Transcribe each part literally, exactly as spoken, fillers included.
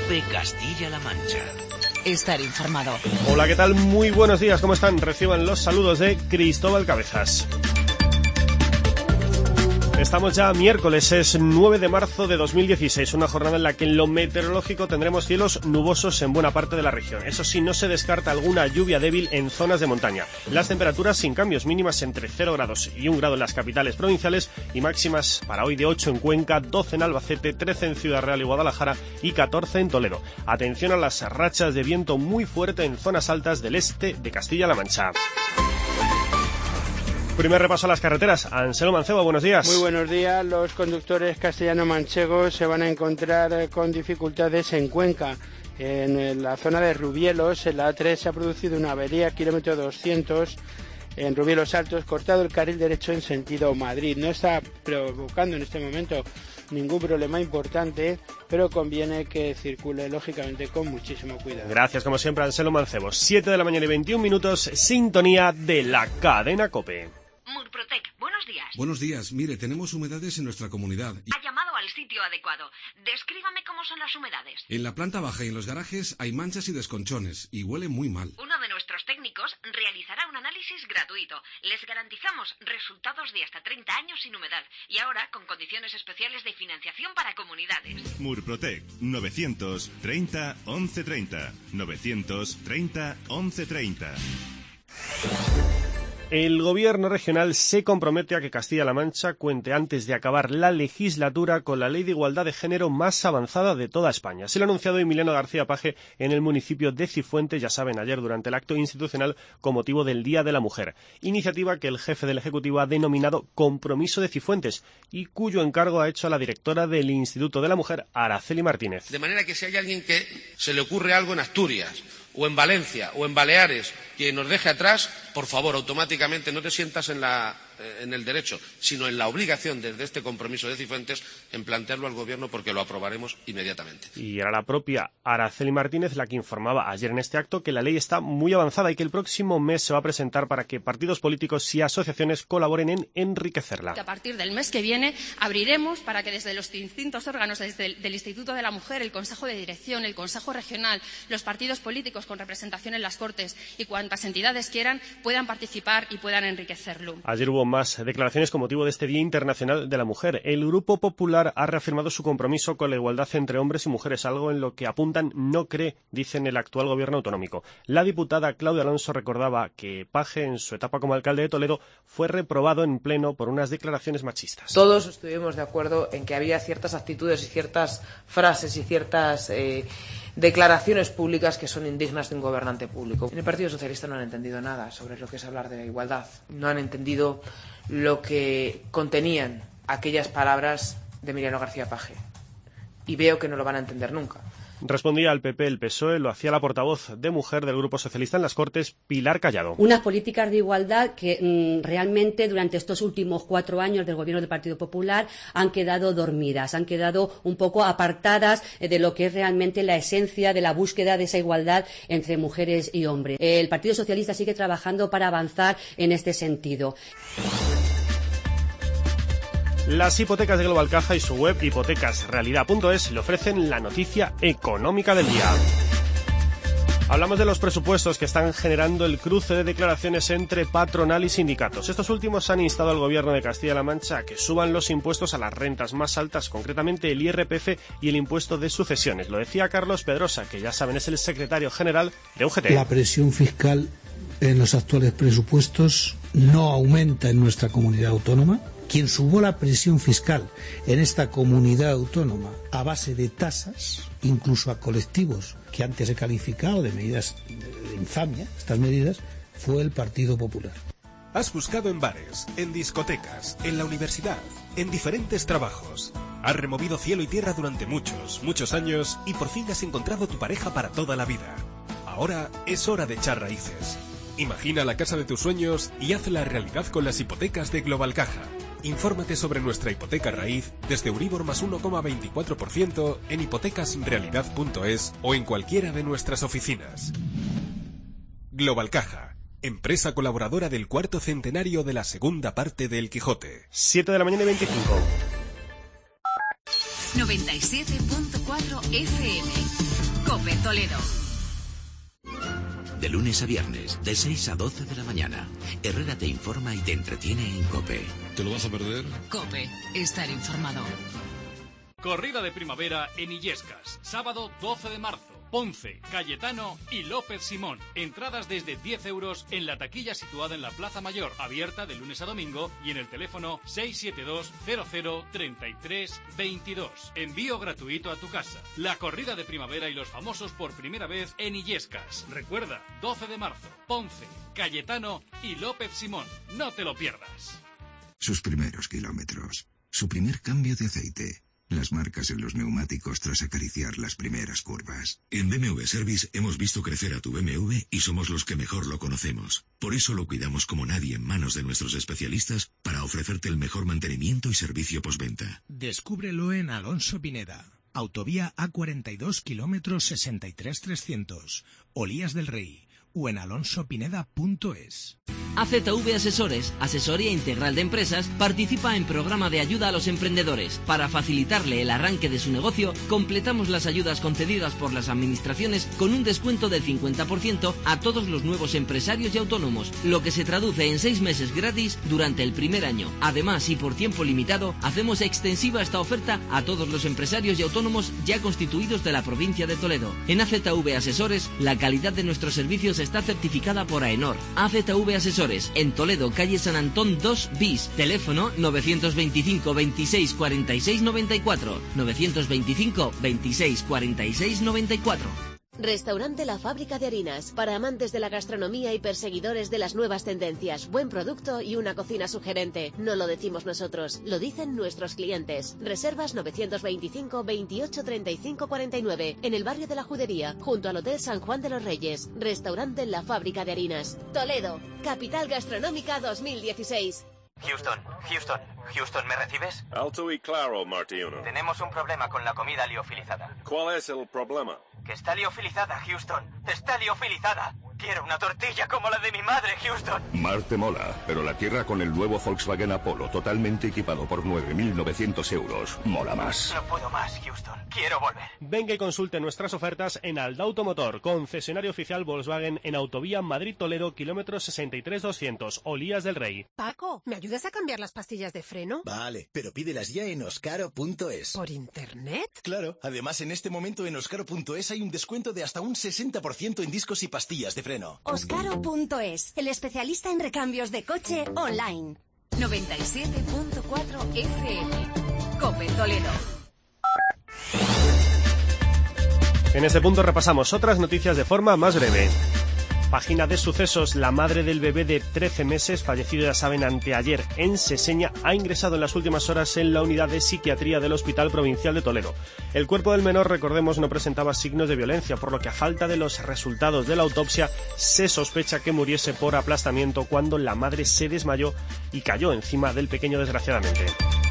COPE Castilla-La Mancha. Estar informado. Hola, ¿qué tal? Muy buenos días, ¿cómo están? Reciban los saludos de Cristóbal Cabezas. Estamos ya miércoles, es nueve de marzo de dos mil dieciséis, una jornada en la que en lo meteorológico tendremos cielos nubosos en buena parte de la región. Eso sí, no se descarta alguna lluvia débil en zonas de montaña. Las temperaturas sin cambios, mínimas entre cero grados y un grado en las capitales provinciales y máximas para hoy de ocho en Cuenca, doce en Albacete, trece en Ciudad Real y Guadalajara y catorce en Toledo. Atención a las rachas de viento muy fuerte en zonas altas del este de Castilla-La Mancha. Primer repaso a las carreteras. Anselmo Mancebo, buenos días. Muy buenos días. Los conductores castellano-manchegos se van a encontrar con dificultades en Cuenca. En la zona de Rubielos, en la A tres, se ha producido una avería, kilómetro doscientos, en Rubielos Altos, cortado el carril derecho en sentido Madrid. No está provocando en este momento ningún problema importante, pero conviene que circule, lógicamente, con muchísimo cuidado. Gracias, como siempre, Anselmo Mancebo. siete de la mañana y veintiún minutos, sintonía de la cadena COPE. Murprotec, buenos días. Buenos días. Mire, tenemos humedades en nuestra comunidad. Y... Ha llamado al sitio adecuado. Descríbame cómo son las humedades. En la planta baja y en los garajes hay manchas y desconchones, y huele muy mal. Uno de nuestros técnicos realizará un análisis gratuito. Les garantizamos resultados de hasta treinta años sin humedad. Y ahora, con condiciones especiales de financiación para comunidades. Murprotec, novecientos treinta once treinta. novecientos treinta once treinta. El gobierno regional se compromete a que Castilla-La Mancha cuente antes de acabar la legislatura con la ley de igualdad de género más avanzada de toda España. Se lo ha anunciado Emiliano García Paje en el municipio de Cifuentes, ya saben, ayer durante el acto institucional con motivo del Día de la Mujer. Iniciativa que el jefe del Ejecutivo ha denominado Compromiso de Cifuentes y cuyo encargo ha hecho a la directora del Instituto de la Mujer, Araceli Martínez. De manera que si hay alguien que se le ocurre algo en Asturias, o en Valencia, o en Baleares, que nos deje atrás, por favor, automáticamente no te sientas en, la, en el derecho, sino en la obligación desde este compromiso de Cifuentes en plantearlo al Gobierno porque lo aprobaremos inmediatamente. Y era la propia Araceli Martínez la que informaba ayer en este acto que la ley está muy avanzada y que el próximo mes se va a presentar para que partidos políticos y asociaciones colaboren en enriquecerla. A partir del mes que viene abriremos para que desde los distintos órganos, desde el del Instituto de la Mujer, el Consejo de Dirección, el Consejo Regional, los partidos políticos con representación en las Cortes y cuantas entidades quieran puedan participar y puedan enriquecerlo. Ayer hubo más declaraciones con motivo de este Día Internacional de la Mujer. El Grupo Popular ha reafirmado su compromiso con la igualdad entre hombres y mujeres, algo en lo que apuntan no cree, dicen, el actual gobierno autonómico. La diputada Claudia Alonso recordaba que Paje, en su etapa como alcalde de Toledo, fue reprobado en pleno por unas declaraciones machistas. Todos estuvimos de acuerdo en que había ciertas actitudes y ciertas frases y ciertas eh, declaraciones públicas que son indignas de un gobernante público. En el Partido Socialista no han entendido nada sobre lo que es hablar de igualdad. No han entendido lo que contenían aquellas palabras de Emiliano García Paje. Y veo que no lo van a entender nunca. Respondía al P P el P S O E, lo hacía la portavoz de Mujer del Grupo Socialista en las Cortes, Pilar Callado. Unas políticas de igualdad que mmm, realmente durante estos últimos cuatro años del Gobierno del Partido Popular han quedado dormidas, han quedado un poco apartadas de lo que es realmente la esencia de la búsqueda de esa igualdad entre mujeres y hombres. El Partido Socialista sigue trabajando para avanzar en este sentido. Las hipotecas de Global Caja y su web hipotecas realidad punto es le ofrecen la noticia económica del día. Hablamos de los presupuestos que están generando el cruce de declaraciones entre patronal y sindicatos. Estos últimos han instado al Gobierno de Castilla-La Mancha a que suban los impuestos a las rentas más altas, concretamente el I R P F y el impuesto de sucesiones. Lo decía Carlos Pedrosa, que ya saben es el secretario general de U G T. La presión fiscal en los actuales presupuestos no aumenta en nuestra comunidad autónoma. Quien subió la presión fiscal en esta comunidad autónoma a base de tasas, incluso a colectivos que antes he calificado de medidas de infamia, estas medidas, fue el Partido Popular. Has buscado en bares, en discotecas, en la universidad, en diferentes trabajos. Has removido cielo y tierra durante muchos, muchos años y por fin has encontrado tu pareja para toda la vida. Ahora es hora de echar raíces. Imagina la casa de tus sueños y hazla realidad con las hipotecas de Global Caja. Infórmate sobre nuestra hipoteca raíz desde Euribor más uno coma veinticuatro por ciento en hipotecas realidad punto es o en cualquiera de nuestras oficinas. Global Caja, empresa colaboradora del cuarto centenario de la segunda parte del Quijote. siete de la mañana y veinticinco. noventa y siete punto cuatro F M. COPE Toledo. De lunes a viernes, de seis a doce de la mañana, Herrera te informa y te entretiene en COPE. ¿Te lo vas a perder? COPE, estar informado. Corrida de primavera en Illescas, sábado doce de marzo. Ponce, Cayetano y López Simón. Entradas desde diez euros en la taquilla situada en la Plaza Mayor, abierta de lunes a domingo, y en el teléfono seis siete dos cero cero tres tres dos dos. Envío gratuito a tu casa. La corrida de primavera y los famosos por primera vez en Illescas. Recuerda, doce de marzo, Ponce, Cayetano y López Simón. No te lo pierdas. Sus primeros kilómetros. Su primer cambio de aceite. Las marcas en los neumáticos tras acariciar las primeras curvas. En B M W Service hemos visto crecer a tu B M W y somos los que mejor lo conocemos. Por eso lo cuidamos como nadie en manos de nuestros especialistas para ofrecerte el mejor mantenimiento y servicio postventa. Descúbrelo en Alonso Pineda. Autovía A cuarenta y dos, kilómetros sesenta y tres mil trescientos. Olías del Rey. O en alonso pineda punto es. A Z V Asesores, asesoría integral de empresas, participa en programa de ayuda a los emprendedores. Para facilitarle el arranque de su negocio, completamos las ayudas concedidas por las administraciones con un descuento del cincuenta por ciento a todos los nuevos empresarios y autónomos, lo que se traduce en seis meses gratis durante el primer año. Además, y por tiempo limitado, hacemos extensiva esta oferta a todos los empresarios y autónomos ya constituidos de la provincia de Toledo. En A Z V Asesores, la calidad de nuestros servicios está certificada por AENOR. A Z V Asesores, en Toledo, calle San Antón dos bis, teléfono novecientos veinticinco veintiséis cuarenta y seis noventa y cuatro, novecientos veinticinco veintiséis cuarenta y seis noventa y cuatro. Restaurante La Fábrica de Harinas, para amantes de la gastronomía y perseguidores de las nuevas tendencias. Buen producto y una cocina sugerente. No lo decimos nosotros, lo dicen nuestros clientes. Reservas novecientos veinticinco veintiocho treinta y cinco cuarenta y nueve, en el barrio de la Judería, junto al Hotel San Juan de los Reyes. Restaurante La Fábrica de Harinas. Toledo, capital gastronómica dos mil dieciséis. Houston, Houston, Houston, ¿me recibes? Alto y claro, Martino. Tenemos un problema con la comida liofilizada. ¿Cuál es el problema? Que está liofilizada, Houston. Está liofilizada. Quiero una tortilla como la de mi madre, Houston. Marte mola, pero la tierra con el nuevo Volkswagen Apollo totalmente equipado por nueve mil novecientos euros. Mola más. No puedo más, Houston. Quiero volver. Venga y consulte nuestras ofertas en Aldauto Motor, concesionario oficial Volkswagen en Autovía Madrid-Toledo, kilómetros sesenta y tres doscientos, Olías del Rey. Paco, ¿me ayudas a cambiar las pastillas de freno? Vale, pero pídelas ya en oscaro punto es. ¿Por internet? Claro, además en este momento en oscaro punto es hay un descuento de hasta un sesenta por ciento en discos y pastillas de freno. oscaro punto es, el especialista en recambios de coche online. noventa y siete punto cuatro F M. COPE Toledo. En este punto repasamos otras noticias de forma más breve. Página de sucesos. La madre del bebé de trece meses, fallecido, ya saben, anteayer en Seseña, ha ingresado en las últimas horas en la unidad de psiquiatría del Hospital Provincial de Toledo. El cuerpo del menor, recordemos, no presentaba signos de violencia, por lo que a falta de los resultados de la autopsia se sospecha que muriese por aplastamiento cuando la madre se desmayó y cayó encima del pequeño, desgraciadamente.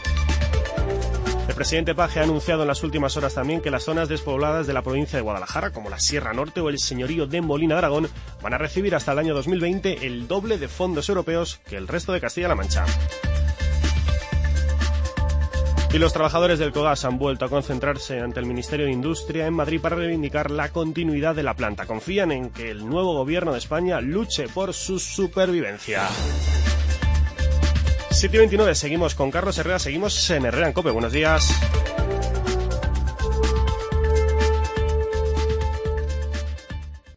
El presidente Paje ha anunciado en las últimas horas también que las zonas despobladas de la provincia de Guadalajara, como la Sierra Norte o el señorío de Molina de Aragón, van a recibir hasta el año dos mil veinte el doble de fondos europeos que el resto de Castilla-La Mancha. Y los trabajadores del Cogas han vuelto a concentrarse ante el Ministerio de Industria en Madrid para reivindicar la continuidad de la planta. Confían en que el nuevo gobierno de España luche por su supervivencia. siete y veintinueve, seguimos con Carlos Herrera, seguimos en Herrera en COPE. Buenos días.